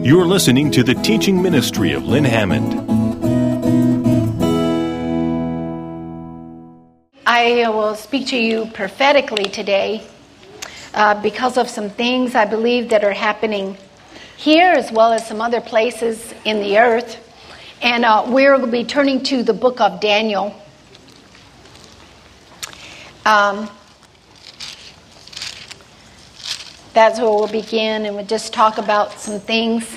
You're listening to the teaching ministry of Lynn Hammond. I will speak to you prophetically today because of some things I believe that are happening here as well as some other places in the earth. And we're going to be turning to the book of Daniel. That's where we'll begin, and we'll just talk about some things.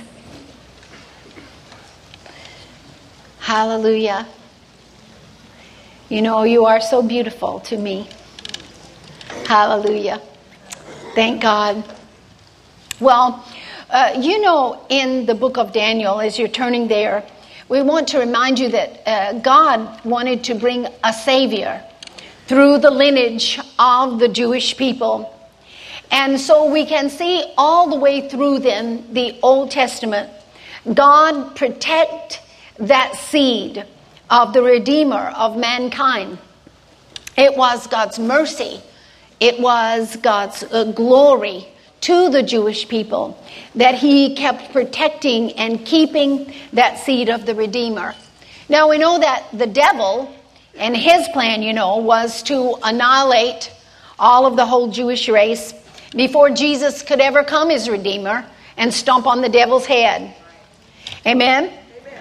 Hallelujah. You know, you are so beautiful to me. Hallelujah. Thank God. Well, in the book of Daniel, as you're turning there, we want to remind you that God wanted to bring a Savior through the lineage of the Jewish people. And so we can see all the way through then the Old Testament, God protect that seed of the Redeemer of mankind. It was God's mercy. It was God's glory to the Jewish people that he kept protecting and keeping that seed of the Redeemer. Now we know that the devil and his plan, was to annihilate all of the whole Jewish race before Jesus could ever come as Redeemer and stomp on the devil's head. Amen?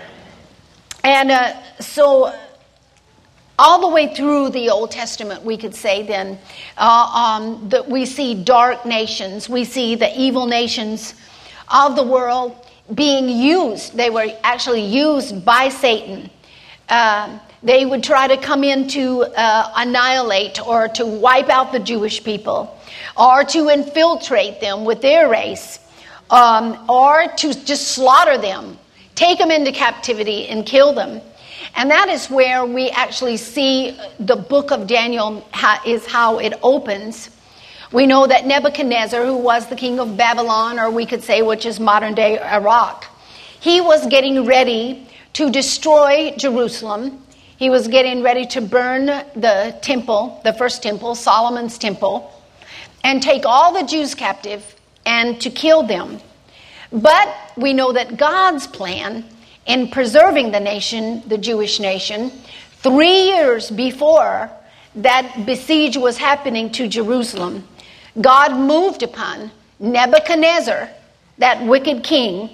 And so all the way through the Old Testament, we could say then, that we see dark nations. We see the evil nations of the world being used. They were actually used by Satan. They would try to come in to annihilate or to wipe out the Jewish people, or to infiltrate them with their race, or to just slaughter them, take them into captivity and kill them. And that is where we actually see the book of Daniel is how it opens. We know that Nebuchadnezzar, who was the king of Babylon, or we could say which is modern day Iraq, he was getting ready to destroy Jerusalem. He was getting ready to burn the temple, the first temple, Solomon's temple, and take all the Jews captive and to kill them. But we know that God's plan in preserving the nation, the Jewish nation, 3 years before that besiege was happening to Jerusalem, God moved upon Nebuchadnezzar, that wicked king,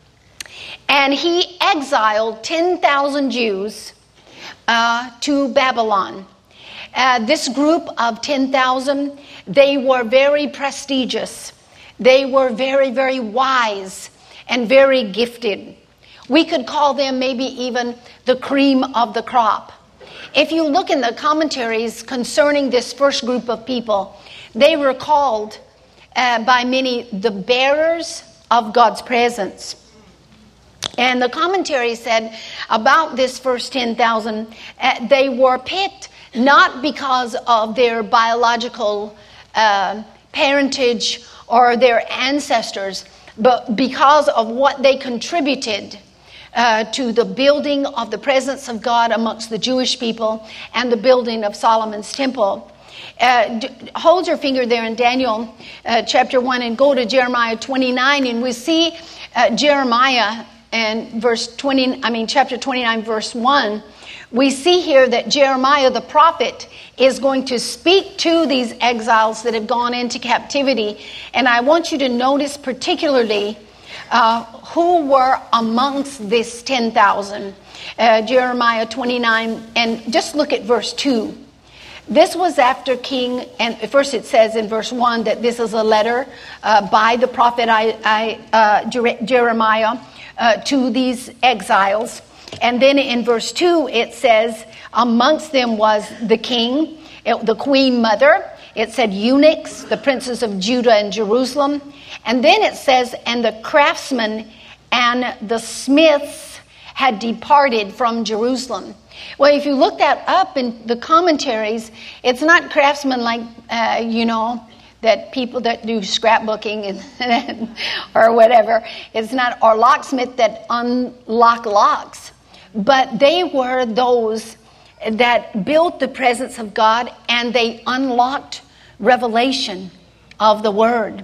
and he exiled 10,000 Jews to Babylon. This group of 10,000, they were very prestigious. They were very, very wise and very gifted. We could call them maybe even the cream of the crop. If you look in the commentaries concerning this first group of people, they were called by many the bearers of God's presence. And the commentary said about this first 10,000, they were picked not because of their biological parentage or their ancestors, but because of what they contributed to the building of the presence of God amongst the Jewish people and the building of Solomon's temple. Hold your finger there in Daniel chapter 1 and go to Jeremiah 29, and we see Jeremiah and chapter 29 verse 1. We see here that Jeremiah the prophet is going to speak to these exiles that have gone into captivity. And I want you to notice particularly who were amongst this 10,000. Jeremiah 29, and just look at verse 2. This was after King, and first it says in verse 1 that this is a letter by the prophet Jeremiah to these exiles. And then in verse 2 it says, amongst them was the king, the queen mother. It said eunuchs, the princes of Judah and Jerusalem. And then it says, and the craftsmen and the smiths had departed from Jerusalem. Well, if you look that up in the commentaries, it's not craftsmen like, that people that do scrapbooking and or whatever. It's not, or locksmith that unlock locks. But they were those that built the presence of God, and they unlocked revelation of the Word.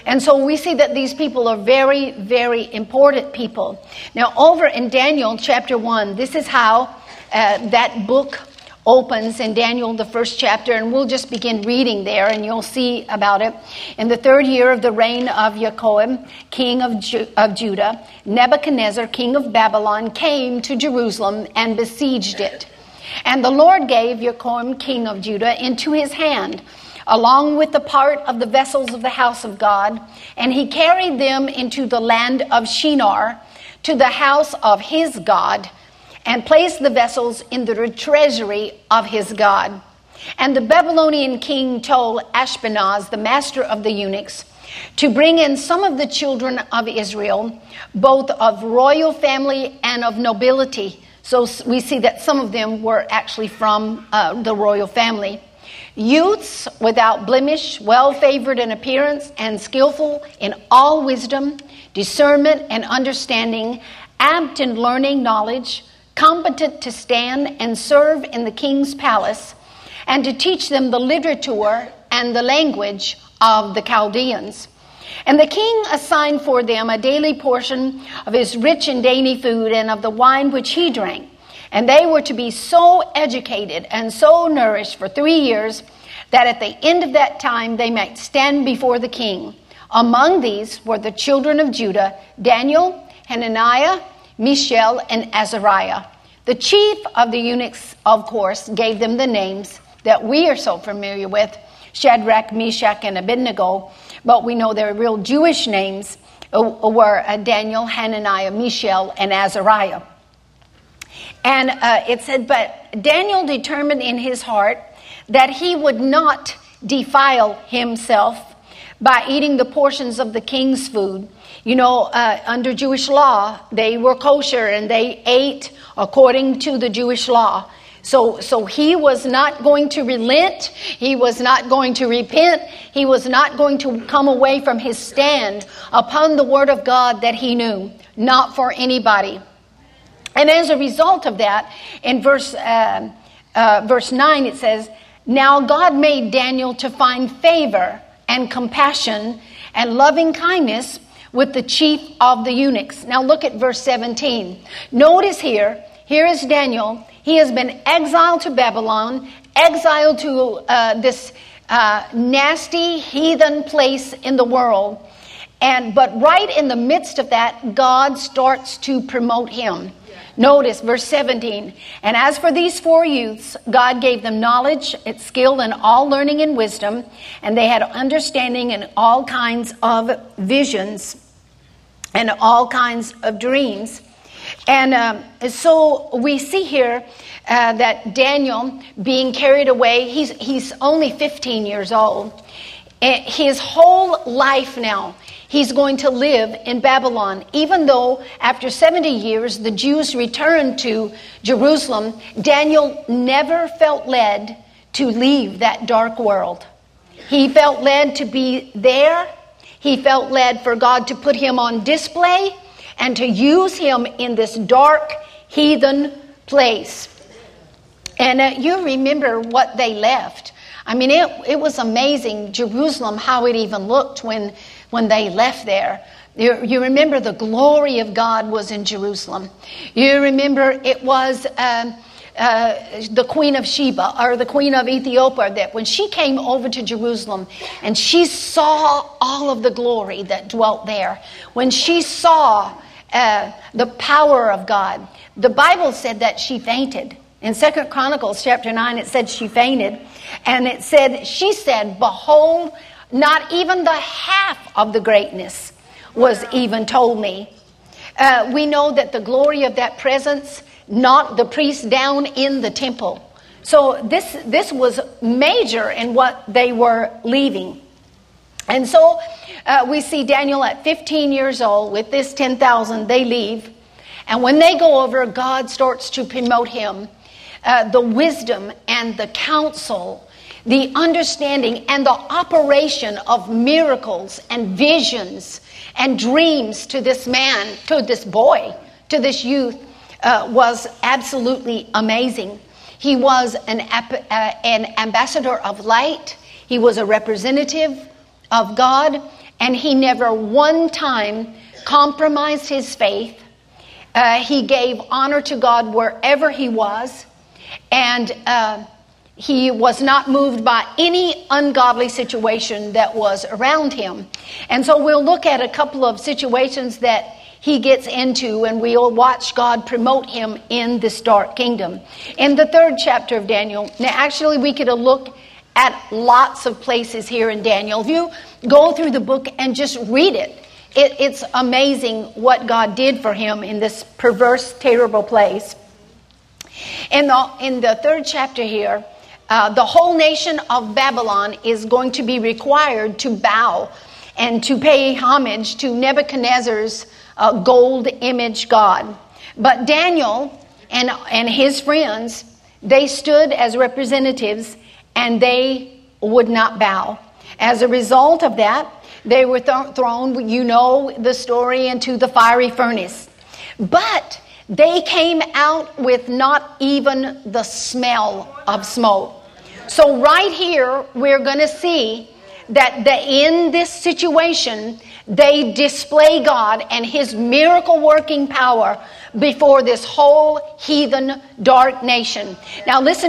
And so we see that these people are very, very important people. Now, over in Daniel chapter 1, this is how that book opens in Daniel, the first chapter, and we'll just begin reading there, and you'll see about it. In the 3rd year of the reign of Jehoiakim, king of Judah, Nebuchadnezzar, king of Babylon, came to Jerusalem and besieged it. And the Lord gave Jehoiakim, king of Judah, into his hand, along with the part of the vessels of the house of God, and he carried them into the land of Shinar, to the house of his God, and placed the vessels in the treasury of his God. And the Babylonian king told Ashpenaz, the master of the eunuchs, to bring in some of the children of Israel, both of royal family and of nobility. So we see that some of them were actually from the royal family. Youths without blemish, well-favored in appearance, and skillful in all wisdom, discernment, and understanding, apt in learning, knowledge, competent to stand and serve in the king's palace, and to teach them the literature and the language of the Chaldeans. And the king assigned for them a daily portion of his rich and dainty food and of the wine which he drank. And they were to be so educated and so nourished for 3 years that at the end of that time they might stand before the king. Among these were the children of Judah, Daniel, Hananiah, Mishael, and Azariah. The chief of the eunuchs, of course, gave them the names that we are so familiar with, Shadrach, Meshach, and Abednego, but we know their real Jewish names were Daniel, Hananiah, Mishael, and Azariah. And it said, but Daniel determined in his heart that he would not defile himself by eating the portions of the king's food. You know, under Jewish law, they were kosher and they ate according to the Jewish law. So he was not going to relent. He was not going to repent. He was not going to come away from his stand upon the word of God that he knew, not for anybody. And as a result of that, in verse 9 it says, now God made Daniel to find favor and compassion and loving kindness with the chief of the eunuchs. Now look at verse 17. Notice here is Daniel. He has been exiled to Babylon, exiled to this nasty heathen place in the world. But right in the midst of that, God starts to promote him. Notice verse 17. And as for these 4 youths, God gave them knowledge, skill in all learning and wisdom, and they had understanding in all kinds of visions and all kinds of dreams. And so we see here that Daniel being carried away, he's only 15 years old. His whole life now, he's going to live in Babylon. Even though after 70 years the Jews returned to Jerusalem, Daniel never felt led to leave that dark world. He felt led to be there. He felt led for God to put him on display and to use him in this dark heathen place. And you remember what they left. I mean, it was amazing, Jerusalem, how it even looked when they left there. You remember the glory of God was in Jerusalem. You remember it was the Queen of Sheba, or the Queen of Ethiopia, that when she came over to Jerusalem and she saw all of the glory that dwelt there, when she saw the power of God, the Bible said that she fainted. In 2 Chronicles chapter 9, it said she fainted. And it said, she said, behold, not even the half of the greatness was even told me. We know that the glory of that presence knocked the priests down in the temple. So this was major in what they were leaving. And so we see Daniel at 15 years old with this 10,000, they leave. And when they go over, God starts to promote him. The wisdom and the counsel, the understanding and the operation of miracles and visions and dreams to this man, to this boy, to this youth was absolutely amazing. He was an ambassador of light. He was a representative of God. and he never one time compromised his faith. He gave honor to God wherever he was, and he was not moved by any ungodly situation that was around him. And so we'll look at a couple of situations that he gets into, and we'll watch God promote him in this dark kingdom. In the 3rd chapter of Daniel, now actually we could look at lots of places here in Daniel. If you go through the book and just read it, it's amazing what God did for him in this perverse, terrible place. In the 3rd chapter here, the whole nation of Babylon is going to be required to bow and to pay homage to Nebuchadnezzar's gold image god. But Daniel and his friends, they stood as representatives and they would not bow. As a result of that, they were thrown, you know the story, into the fiery furnace. But they came out with not even the smell of smoke. So right here, we're going to see that in this situation, they display God and his miracle working power before this whole heathen dark nation. Now listen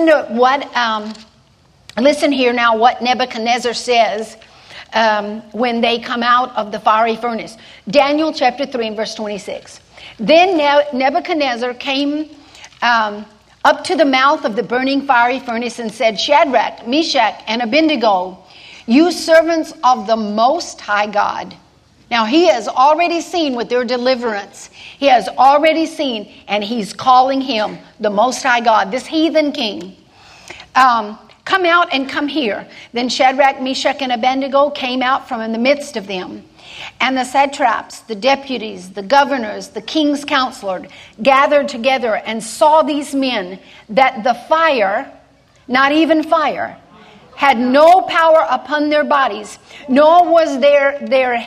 here now what Nebuchadnezzar says when they come out of the fiery furnace. Daniel chapter 3 and verse 26. Then Nebuchadnezzar came up to the mouth of the burning fiery furnace and said, Shadrach, Meshach, and Abednego, you servants of the Most High God. Now he has already seen with their deliverance. He has already seen, and he's calling him the Most High God, this heathen king. Come out and come here. Then Shadrach, Meshach, and Abednego came out from in the midst of them. And the satraps, the deputies, the governors, the king's counselor gathered together and saw these men, that the fire, not even fire, had no power upon their bodies, nor was their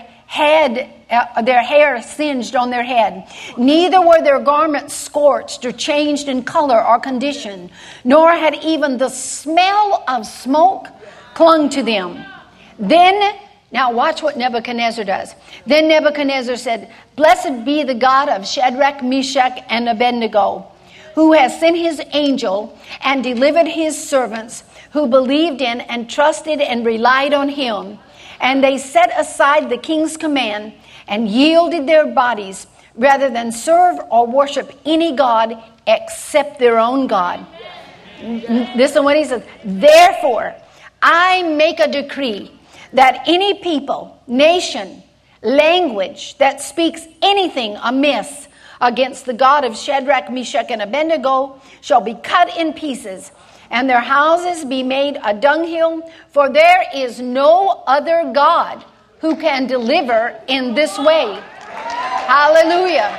hair singed on their head. Neither were their garments scorched or changed in color or condition, nor had even the smell of smoke clung to them. Then, now watch what Nebuchadnezzar does. Then Nebuchadnezzar said, Blessed be the God of Shadrach, Meshach, and Abednego, who has sent his angel and delivered his servants who believed in and trusted and relied on him. And they set aside the king's command and yielded their bodies rather than serve or worship any god except their own God. Listen to what he says. Therefore, I make a decree that any people, nation, language that speaks anything amiss against the God of Shadrach, Meshach, and Abednego shall be cut in pieces, and their houses be made a dunghill, for there is no other God who can deliver in this way. Hallelujah.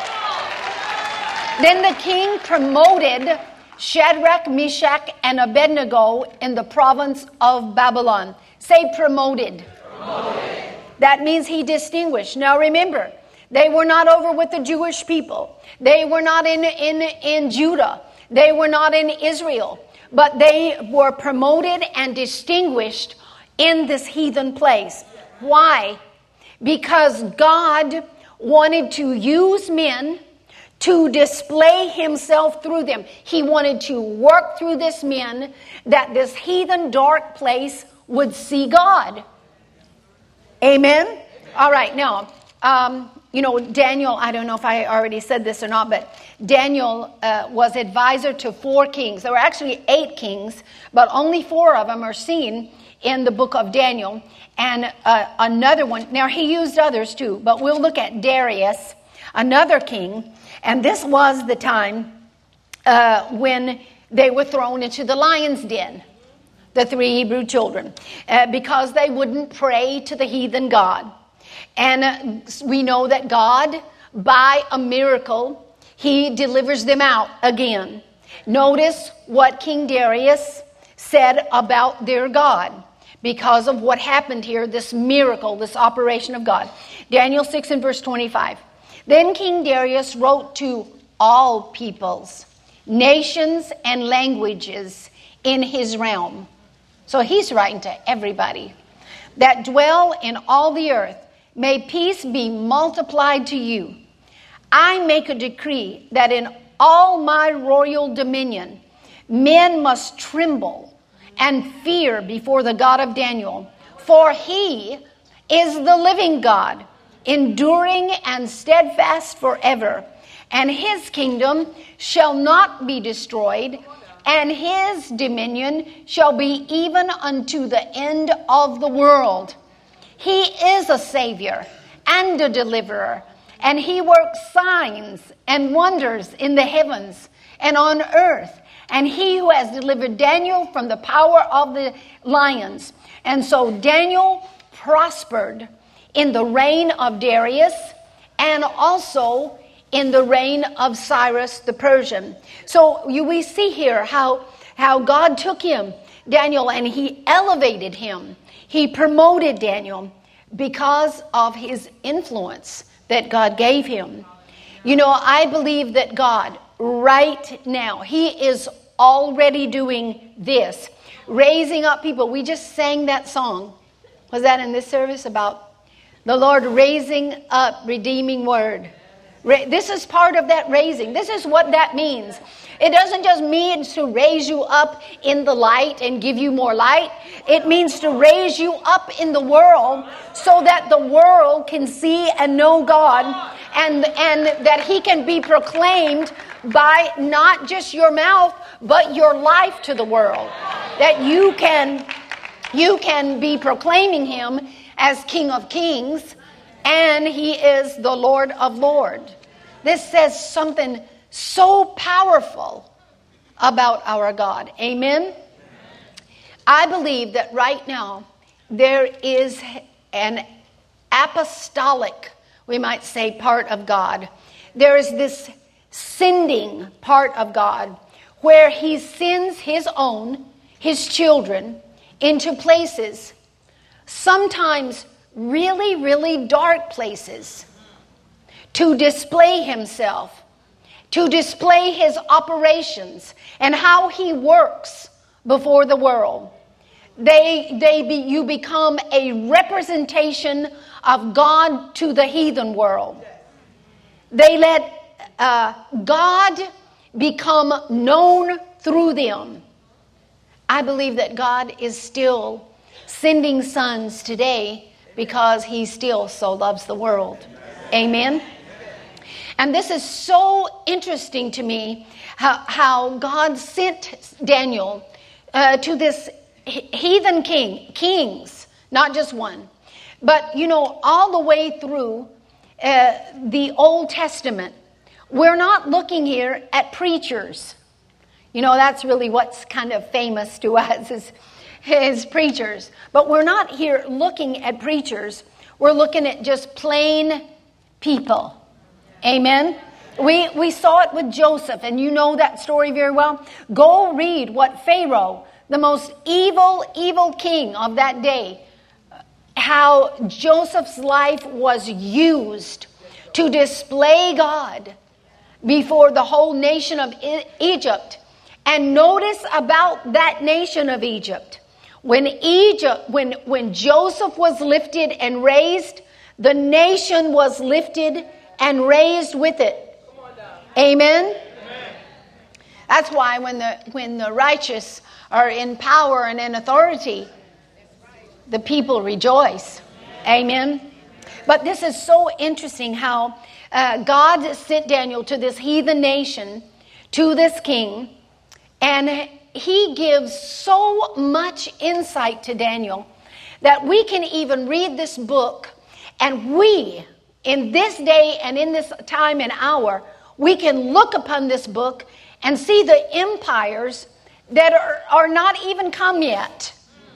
Then the king promoted Shadrach, Meshach, and Abednego in the province of Babylon. Say promoted. Promoted. That means he distinguished. Now remember, they were not over with the Jewish people. They were not in Judah. They were not in Israel. But they were promoted and distinguished in this heathen place. Why? Because God wanted to use men to display himself through them. He wanted to work through this men that this heathen dark place would see God. Amen? All right, now, Daniel, I don't know if I already said this or not, but Daniel was advisor to 4 kings. There were actually 8 kings, but only 4 of them are seen in the book of Daniel. And another one, now he used others too, but we'll look at Darius, another king. And this was the time when they were thrown into the lion's den, the 3 Hebrew children, because they wouldn't pray to the heathen god. And we know that God, by a miracle, he delivers them out again. Notice what King Darius said about their God because of what happened here, this miracle, this operation of God. Daniel 6 and verse 25. Then King Darius wrote to all peoples, nations, and languages in his realm. So he's writing to everybody that dwell in all the earth, may peace be multiplied to you. I make a decree that in all my royal dominion, men must tremble and fear before the God of Daniel, for he is the living God, enduring and steadfast forever, and his kingdom shall not be destroyed, and his dominion shall be even unto the end of the world. He is a Savior and a deliverer, and he works signs and wonders in the heavens and on earth. And he who has delivered Daniel from the power of the lions. And so Daniel prospered in the reign of Darius and also in the reign of Cyrus the Persian. So we see here how God took him, Daniel, and he elevated him. He promoted Daniel because of his influence that God gave him. You know, I believe that God right now, he is already doing this, raising up people. We just sang that song. Was that in this service about the Lord raising up redeeming word? This is part of that raising. This is what that means. It doesn't just mean to raise you up in the light and give you more light. It means to raise you up in the world so that the world can see and know God, and that he can be proclaimed by not just your mouth, but your life to the world. That you can be proclaiming him as King of Kings, and he is the Lord of Lords. This says something so powerful about our God. Amen? I believe that right now there is an apostolic, we might say, part of God. There is this sending part of God where he sends his children into places, sometimes really, really dark places, to display himself, to display his operations and how he works before the world. You become a representation of God to the heathen world. They let God become known through them. I believe that God is still sending sons today because he still so loves the world. Amen? And this is so interesting to me, how God sent Daniel to this heathen kings, not just one. But, you know, all the way through the Old Testament, we're not looking here at preachers. You know, that's really what's kind of famous to us is preachers. But we're not here looking at preachers. We're looking at just plain people. Amen? We saw it with Joseph, and you know that story very well. Go read what Pharaoh, the most evil king of that day, how Joseph's life was used to display God before the whole nation of Egypt. And notice about that nation of Egypt. When Joseph was lifted and raised, the nation was lifted and raised with it. Amen? That's why when the righteous are in power and in authority, the people rejoice. Amen? But this is so interesting how God sent Daniel to this heathen nation, to this king, and he gives so much insight to Daniel that we can even read this book, and we, in this day and in this time and hour, we can look upon this book and see the empires that are not even come yet,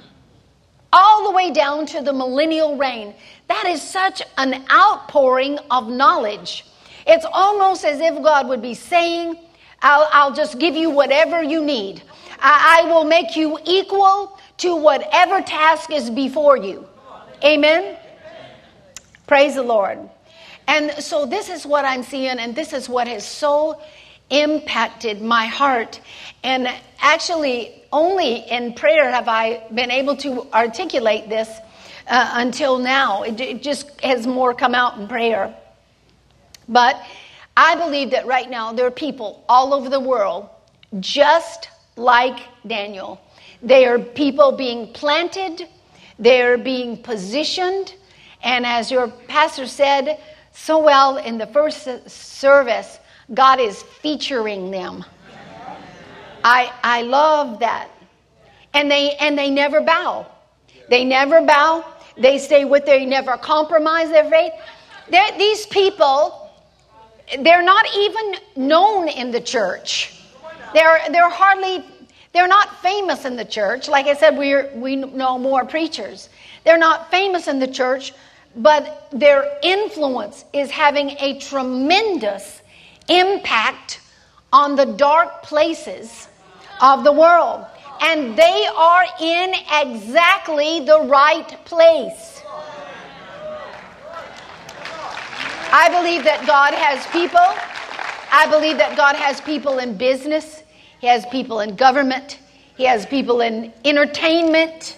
all the way down to the millennial reign. That is such an outpouring of knowledge. It's almost as if God would be saying, I'll just give you whatever you need. I will make you equal to whatever task is before you. Amen? Praise the Lord. And so this is what I'm seeing, and this is what has so impacted my heart. And actually, only in prayer have I been able to articulate this. until now. It just has more come out in prayer. But I believe that right now there are people all over the world just like Daniel. They are people being planted. They're being positioned. And as your pastor said so well in the first service, God is featuring them. I love that. And they never bow. They never bow. They stay with they never compromise their faith. These people, they're not even known in the church. They're not famous in the church. Like I said, we know more preachers. They're not famous in the church, but their influence is having a tremendous impact on the dark places of the world. And they are in exactly the right place. I believe that God has people. I believe that God has people in business. He has people in government. He has people in entertainment.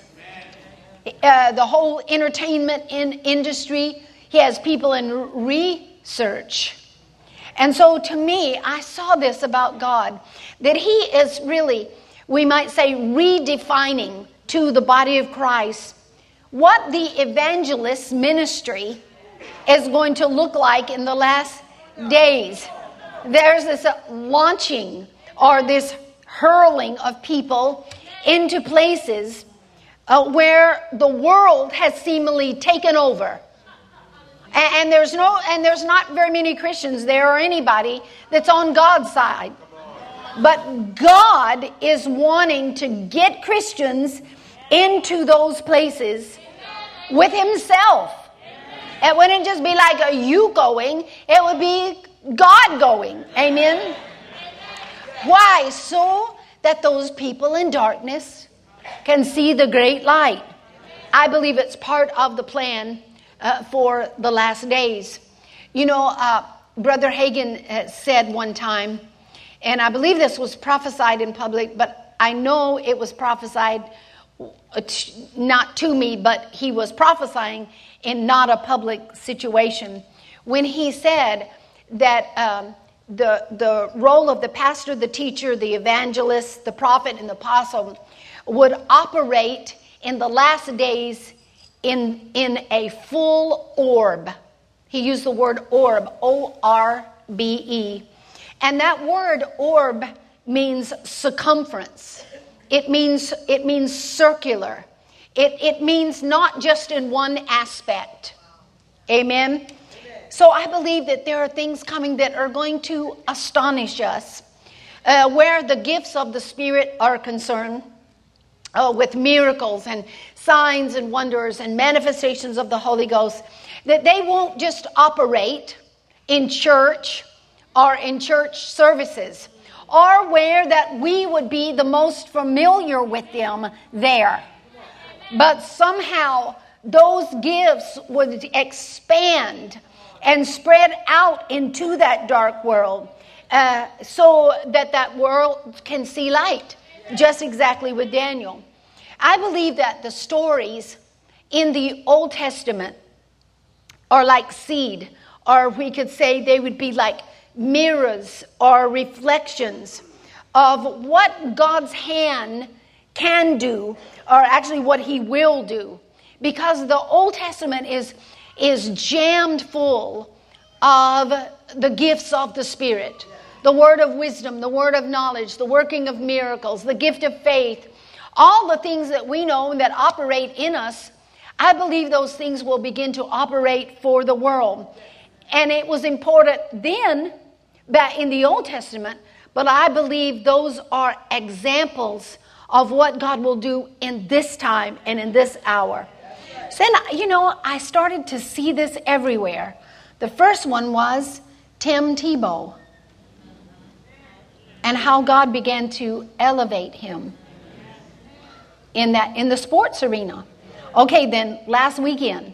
The whole entertainment industry. He has people in research. And so to me, I saw this about God, that He is really, we might say, redefining to the body of Christ what the evangelist ministry is going to look like in the last days. There's this launching or this hurling of people into places where the world has seemingly taken over. And there's not very many Christians there or anybody that's on God's side. But God is wanting to get Christians into those places with Himself. It wouldn't just be like a you going. It would be God going. Amen. Why? So that those people in darkness can see the great light. I believe it's part of the plan for the last days. You know, Brother Hagin said one time, and I believe this was prophesied in public, but I know it was prophesied not to me, but he was prophesying in not a public situation, when he said that the role of the pastor, the teacher, the evangelist, the prophet, and the apostle would operate in the last days in a full orb. He used the word orb, O-R-B-E. And that word orb means circumference. It means circular. It means not just in one aspect. Amen? So I believe that there are things coming that are going to astonish us. Where the gifts of the Spirit are concerned, with miracles and signs and wonders and manifestations of the Holy Ghost, that they won't just operate in church or in church services, or where that we would be the most familiar with them there. But somehow those gifts would expand and spread out into that dark world, so that world can see light, just exactly with Daniel. I believe that the stories in the Old Testament are like seed, or we could say they would be like mirrors or reflections of what God's hand can do, or actually what He will do. Because the Old Testament is jammed full of the gifts of the Spirit. The word of wisdom, the word of knowledge, the working of miracles, the gift of faith. All the things that we know that operate in us, I believe those things will begin to operate for the world. And it was important then, back in the Old Testament, but I believe those are examples of what God will do in this time and in this hour. So then, I started to see this everywhere. The first one was Tim Tebow, and how God began to elevate him in the sports arena. Okay, then last weekend,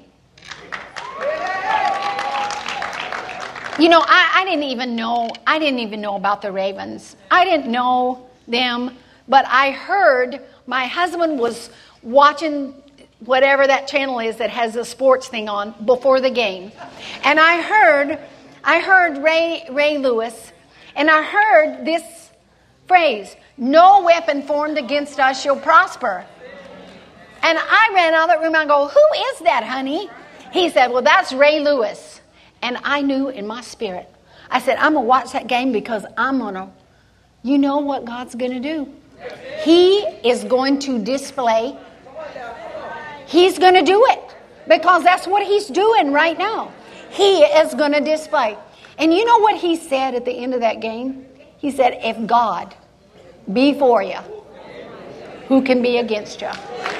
I didn't even know about the Ravens. I didn't know them, but I heard my husband was watching whatever that channel is that has a sports thing on before the game. And I heard Ray Lewis, and I heard this phrase, "No weapon formed against us shall prosper." And I ran out of that room and I go, "Who is that, honey?" He said, "Well, that's Ray Lewis." And I knew in my spirit, I said, "I'm going to watch that game because I'm going to," you know what God's going to do? He is going to display. He's going to do it because that's what he's doing right now. He is going to display. And you know what he said at the end of that game? He said, "If God be for you, who can be against you?"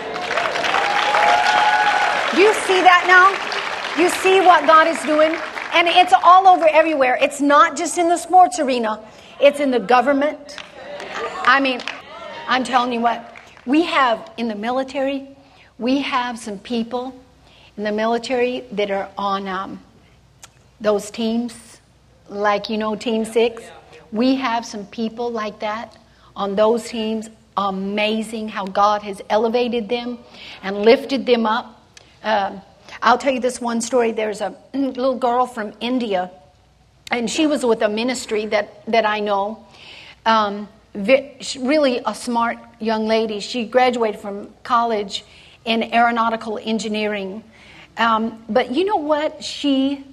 Do you see that now? You see what God is doing? And it's all over everywhere. It's not just in the sports arena. It's in the government. I mean, I'm telling you what. We have in the military, we have some people in the military that are on those teams, like, you know, Team 6. We have some people like that on those teams. Amazing how God has elevated them and lifted them up. I'll tell you this one story. There's a little girl from India, and she was with a ministry that I know. Really a smart young lady. She graduated from college in aeronautical engineering. But you know what? She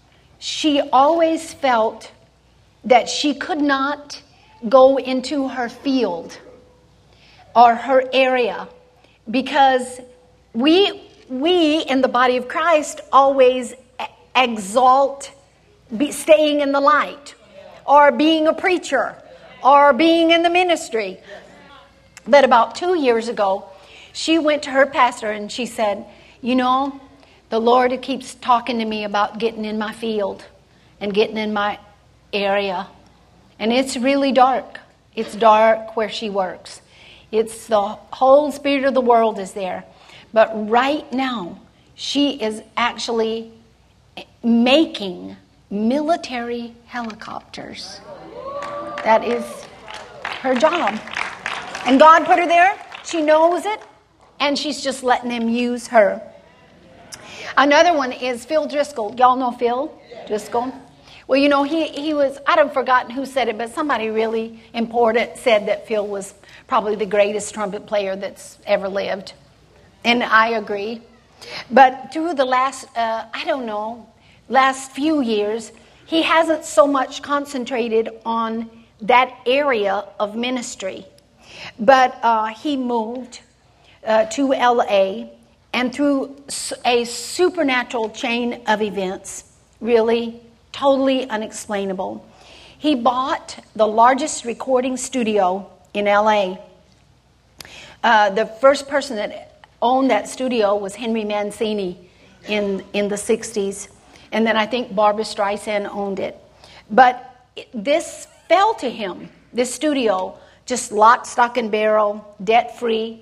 always felt that she could not go into her field or her area because we in the body of Christ always exalt staying in the light or being a preacher or being in the ministry. But about 2 years ago, she went to her pastor and she said, "You know, the Lord keeps talking to me about getting in my field and getting in my area. And it's really dark. It's dark where she works. It's the whole spirit of the world is there. But right now, she is actually making military helicopters. That is her job. And God put her there. She knows it. And she's just letting them use her. Another one is Phil Driscoll. Y'all know Phil Driscoll? Well, you know, he was, I don't forgotten who said it, but somebody really important said that Phil was probably the greatest trumpet player that's ever lived. And I agree. But through the last, last few years, he hasn't so much concentrated on that area of ministry. But he moved to L.A., and through a supernatural chain of events, really totally unexplainable, he bought the largest recording studio in L.A. The first person that owned that studio was Henry Mancini in the 60s. And then I think Barbra Streisand owned it. But this fell to him, this studio, just lock, stock, and barrel, debt-free.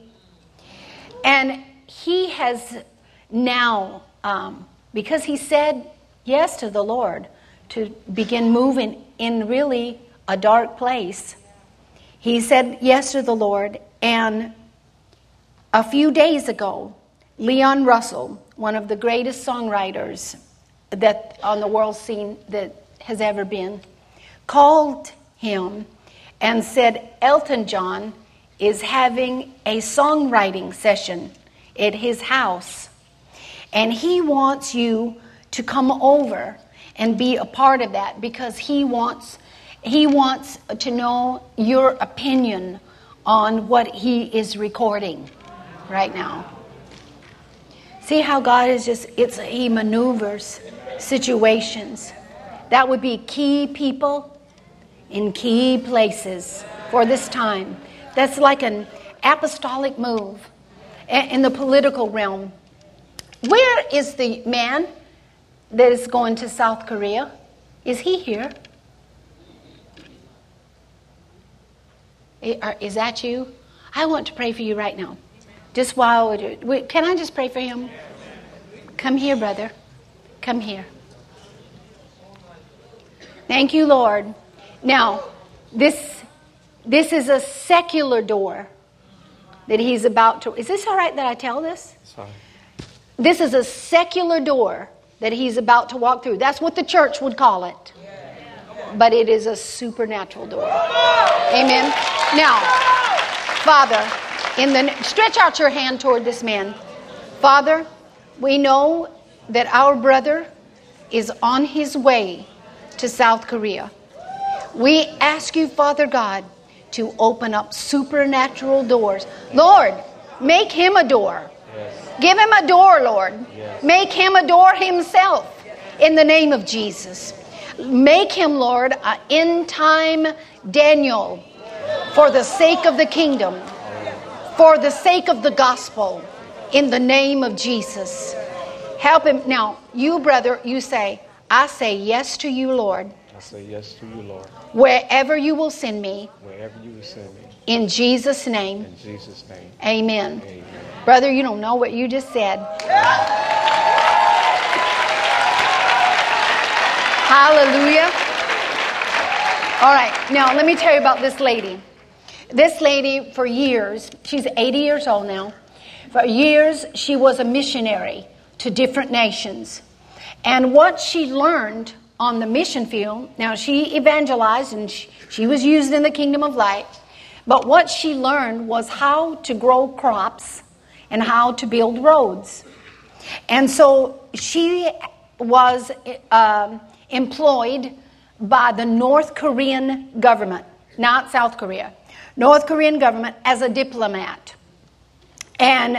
And he has now, because he said yes to the Lord to begin moving in really a dark place, he said yes to the Lord. And a few days ago, Leon Russell, one of the greatest songwriters that on the world scene that has ever been, called him and said Elton John is having a songwriting session at his house, and he wants you to come over and be a part of that because he wants to know your opinion on what he is recording right now. See how God is he maneuvers situations. That would be key people in key places for this time. That's like an apostolic move in the political realm. Where is the man that is going to South Korea? Is he here? Is that you? I want to pray for you right now. Just while can I just pray for him? Come here, brother. Come here. Thank you, Lord. Now, this is a secular door. that he's about to... Is this all right that I tell this? Sorry. This is a secular door that he's about to walk through. That's what the church would call it. But it is a supernatural door. Amen. Now, Father, stretch out your hand toward this man. Father, we know that our brother is on his way to South Korea. We ask you, Father God, to open up supernatural doors. Lord, make him a door. Yes. Give him a door, Lord. Yes. Make him a door himself in the name of Jesus. Make him, Lord, an end-time Daniel for the sake of the kingdom, for the sake of the gospel, in the name of Jesus. Help him. Now, you, brother, you say, I say yes to you, Lord. I say yes to you, Lord. Wherever you will send me. Wherever you will send me. In Jesus' name. In Jesus' name. Amen. Amen. Brother, you don't know what you just said. Hallelujah. All right. Now, let me tell you about this lady. This lady, for years, she's 80 years old now. For years, she was a missionary to different nations. And what she learned on the mission field, now she evangelized and she was used in the kingdom of light. But what she learned was how to grow crops and how to build roads. And so she was employed by the North Korean government, not South Korea, North Korean government as a diplomat. And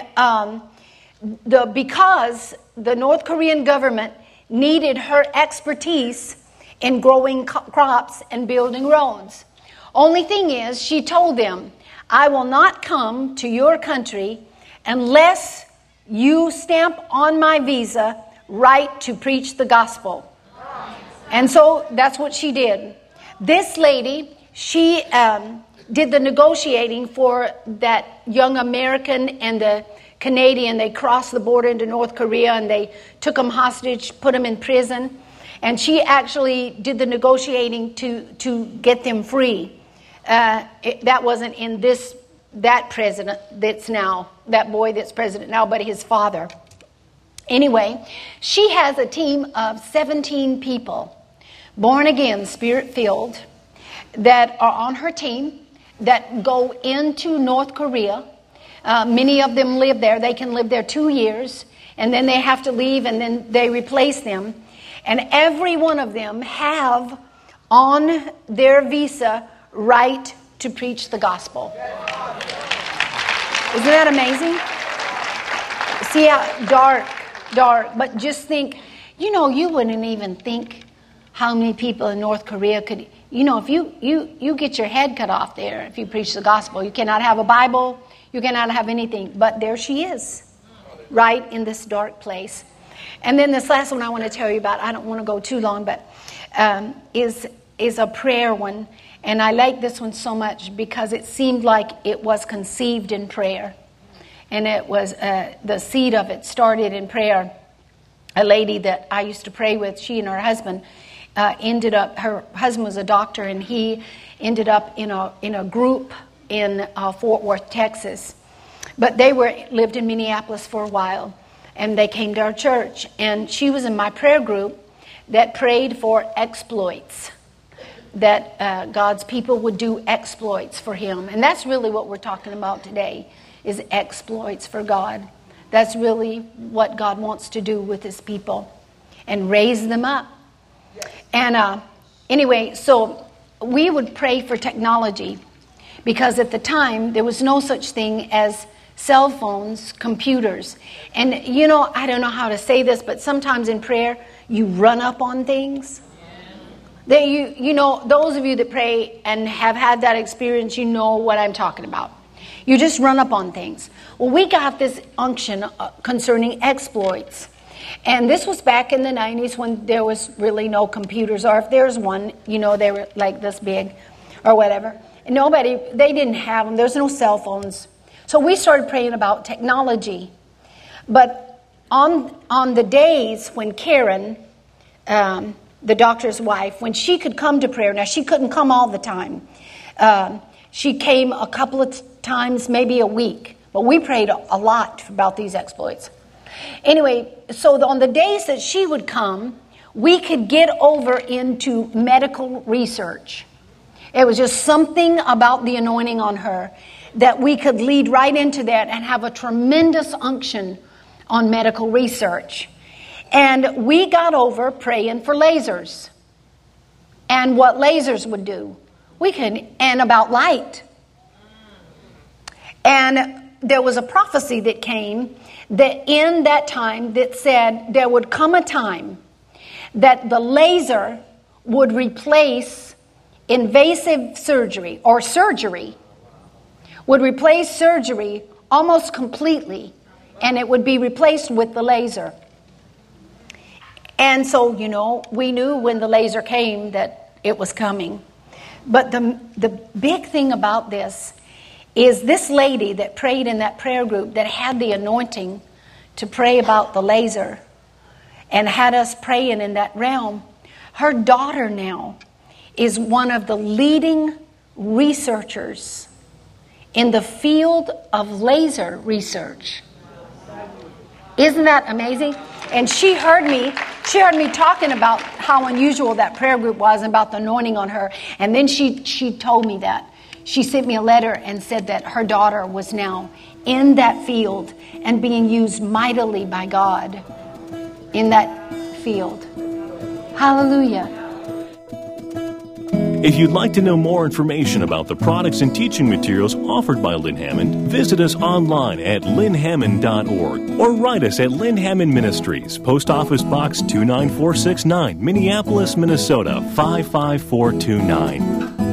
because the North Korean government needed her expertise in growing crops and building roads. Only thing is, she told them, I will not come to your country unless you stamp on my visa right to preach the gospel. And so that's what she did. This lady, she did the negotiating for that young American and the Canadian. They crossed the border into North Korea and they took them hostage, put them in prison. And she actually did the negotiating to get them free. That wasn't in that president that's now, that boy that's president now, but his father. Anyway, she has a team of 17 people, born again, spirit-filled, that are on her team, that go into North Korea. Many of them live there. They can live there 2 years, and then they have to leave, and then they replace them. And every one of them have on their visa right to preach the gospel. Isn't that amazing? See how dark, but just think, you wouldn't even think how many people in North Korea could, if you get your head cut off there if you preach the gospel. You cannot have a Bible, you cannot have anything. But there she is, right in this dark place. And then this last one I want to tell you about, I don't want to go too long, but is a prayer one. And I like this one so much because it seemed like it was conceived in prayer. And it was, the seed of it started in prayer. A lady that I used to pray with, she and her husband her husband was a doctor, and he ended up in a group in Fort Worth, Texas. But they lived in Minneapolis for a while, and they came to our church. And she was in my prayer group that prayed for exploits, that God's people would do exploits for him. And that's really what we're talking about today, is exploits for God. That's really what God wants to do with his people, and raise them up. And anyway, so we would pray for technology, because at the time there was no such thing as cell phones, computers. And I don't know how to say this, but sometimes in prayer you run up on things. Those of you that pray and have had that experience, you know what I'm talking about. You just run up on things. Well, we got this unction concerning exploits. And this was back in the 90s when there was really no computers, or if there's one, they were like this big or whatever. And they didn't have them. There's no cell phones. So we started praying about technology. But on the days when Karen, the doctor's wife, when she could come to prayer, now she couldn't come all the time. She came a couple of times, maybe a week. But we prayed a lot about these exploits. Anyway, so on the days that she would come, we could get over into medical research. It was just something about the anointing on her that we could lead right into that and have a tremendous unction on medical research. And we got over praying for lasers and what lasers would do. And about light. And there was a prophecy that came that in that time that said there would come a time that the laser would replace invasive surgery, or surgery would replace surgery almost completely, and it would be replaced with the laser. And so, we knew when the laser came that it was coming. But the big thing about this is this lady that prayed in that prayer group that had the anointing to pray about the laser and had us praying in that realm, her daughter now is one of the leading researchers in the field of laser research. Isn't that amazing? And she heard me talking about how unusual that prayer group was and about the anointing on her. And then she told me that. She sent me a letter and said that her daughter was now in that field and being used mightily by God in that field. Hallelujah. If you'd like to know more information about the products and teaching materials offered by Lynn Hammond, visit us online at lynnhammond.org or write us at Lynn Hammond Ministries, Post Office Box 29469, Minneapolis, Minnesota 55429.